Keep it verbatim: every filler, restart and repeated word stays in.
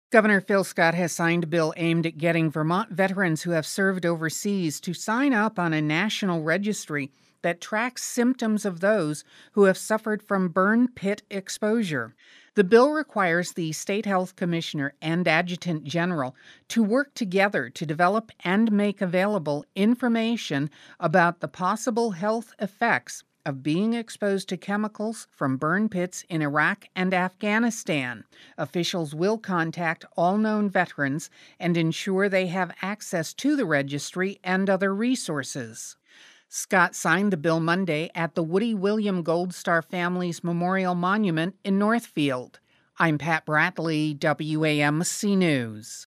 Governor Phil Scott has signed a bill aimed at getting Vermont veterans who have served overseas to sign up on a national registry that tracks symptoms of those who have suffered from burn pit exposure. The bill requires the state health commissioner and adjutant general to work together to develop and make available information about the possible health effects of being exposed to chemicals from burn pits in Iraq and Afghanistan. Officials will contact all known veterans and ensure they have access to the registry and other resources. Scott signed the bill Monday at the Woody William Gold Star Family's Memorial Monument in Northfield. I'm Pat Bradley, W A M C News.